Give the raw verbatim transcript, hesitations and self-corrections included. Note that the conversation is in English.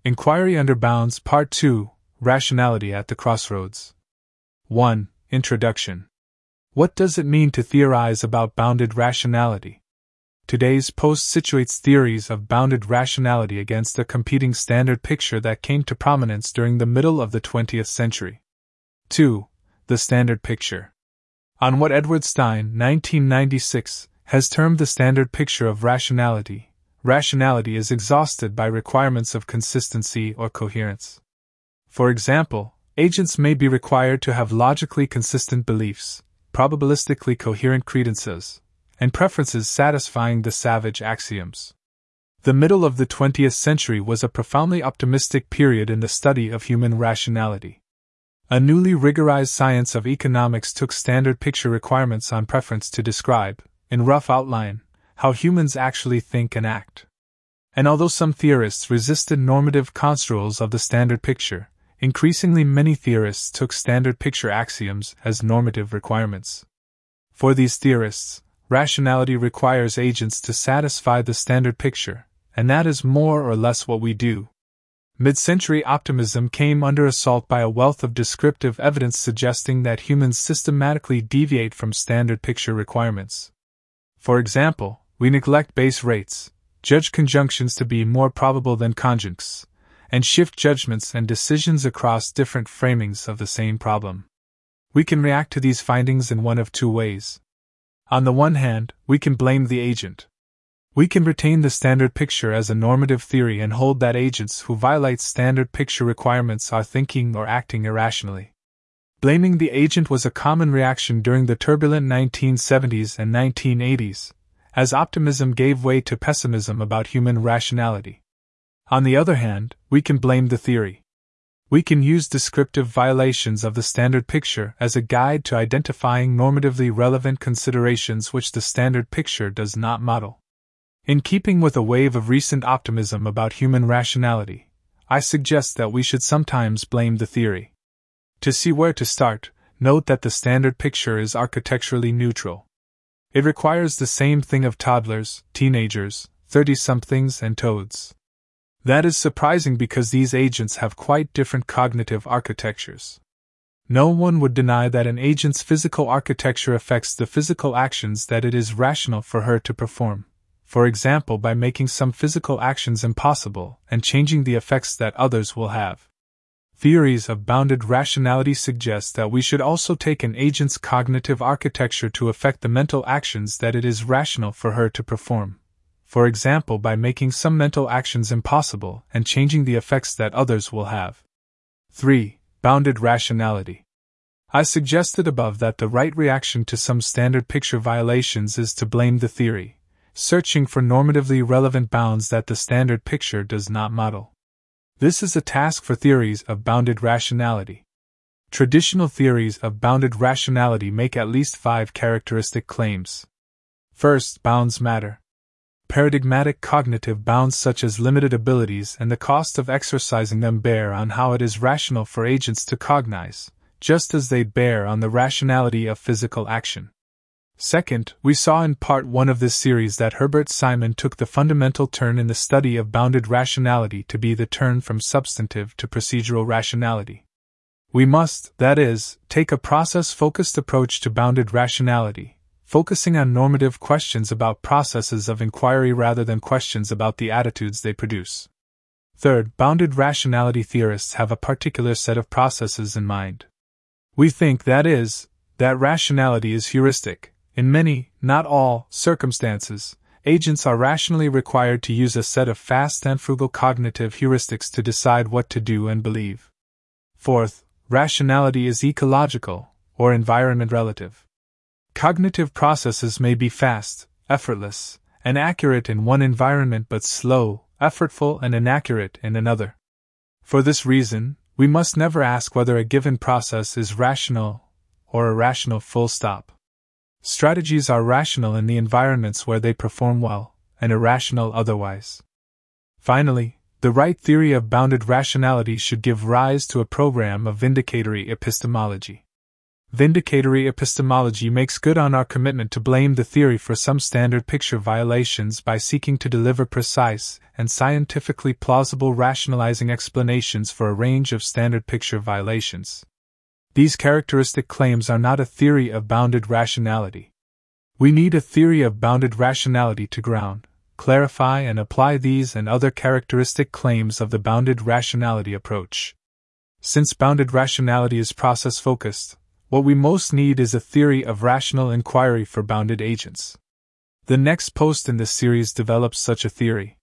Inquiry Under Bounds Part two, Rationality at the Crossroads. one. Introduction. What does it mean to theorize about bounded rationality? Today's post situates theories of bounded rationality against a competing standard picture that came to prominence during the middle of the twentieth century. two. The standard picture. On what Edward Stein, nineteen ninety-six, has termed the standard picture of rationality, rationality is exhausted by requirements of consistency or coherence. For example, agents may be required to have logically consistent beliefs, probabilistically coherent credences, and preferences satisfying the Savage axioms. The middle of the twentieth century was a profoundly optimistic period in the study of human rationality. A newly rigorized science of economics took standard picture requirements on preference to describe, in rough outline, how humans actually think and act. And although some theorists resisted normative construals of the standard picture, increasingly many theorists took standard picture axioms as normative requirements. For these theorists, rationality requires agents to satisfy the standard picture, and that is more or less what we do. Mid-century optimism came under assault by a wealth of descriptive evidence suggesting that humans systematically deviate from standard picture requirements. For example, we neglect base rates, judge conjunctions to be more probable than conjuncts, and shift judgments and decisions across different framings of the same problem. We can react to these findings in one of two ways. On the one hand, we can blame the agent. We can retain the standard picture as a normative theory and hold that agents who violate standard picture requirements are thinking or acting irrationally. Blaming the agent was a common reaction during the turbulent nineteen seventies and nineteen eighties, as optimism gave way to pessimism about human rationality. On the other hand, we can blame the theory. We can use descriptive violations of the standard picture as a guide to identifying normatively relevant considerations which the standard picture does not model. In keeping with a wave of recent optimism about human rationality, I suggest that we should sometimes blame the theory. To see where to start, note that the standard picture is architecturally neutral. It requires the same thing of toddlers, teenagers, thirty-somethings, and toads. That is surprising because these agents have quite different cognitive architectures. No one would deny that an agent's physical architecture affects the physical actions that it is rational for her to perform, for example by making some physical actions impossible and changing the effects that others will have. Theories of bounded rationality suggest that we should also take an agent's cognitive architecture to affect the mental actions that it is rational for her to perform, for example by making some mental actions impossible and changing the effects that others will have. three. Bounded rationality. I suggested above that the right reaction to some standard picture violations is to blame the theory, searching for normatively relevant bounds that the standard picture does not model. This is a task for theories of bounded rationality. Traditional theories of bounded rationality make at least five characteristic claims. First, bounds matter. Paradigmatic cognitive bounds such as limited abilities and the cost of exercising them bear on how it is rational for agents to cognize, just as they bear on the rationality of physical action. Second, we saw in part one of this series that Herbert Simon took the fundamental turn in the study of bounded rationality to be the turn from substantive to procedural rationality. We must, that is, take a process-focused approach to bounded rationality, focusing on normative questions about processes of inquiry rather than questions about the attitudes they produce. Third, bounded rationality theorists have a particular set of processes in mind. We think, that is, that rationality is heuristic. In many, not all, circumstances, agents are rationally required to use a set of fast and frugal cognitive heuristics to decide what to do and believe. Fourth, rationality is ecological, or environment relative. Cognitive processes may be fast, effortless, and accurate in one environment but slow, effortful, and inaccurate in another. For this reason, we must never ask whether a given process is rational or irrational full stop. Strategies are rational in the environments where they perform well, and irrational otherwise. Finally, the right theory of bounded rationality should give rise to a program of vindicatory epistemology. Vindicatory epistemology makes good on our commitment to blame the theory for some standard picture violations by seeking to deliver precise and scientifically plausible rationalizing explanations for a range of standard picture violations. These characteristic claims are not a theory of bounded rationality. We need a theory of bounded rationality to ground, clarify, and apply these and other characteristic claims of the bounded rationality approach. Since bounded rationality is process-focused, what we most need is a theory of rational inquiry for bounded agents. The next post in this series develops such a theory.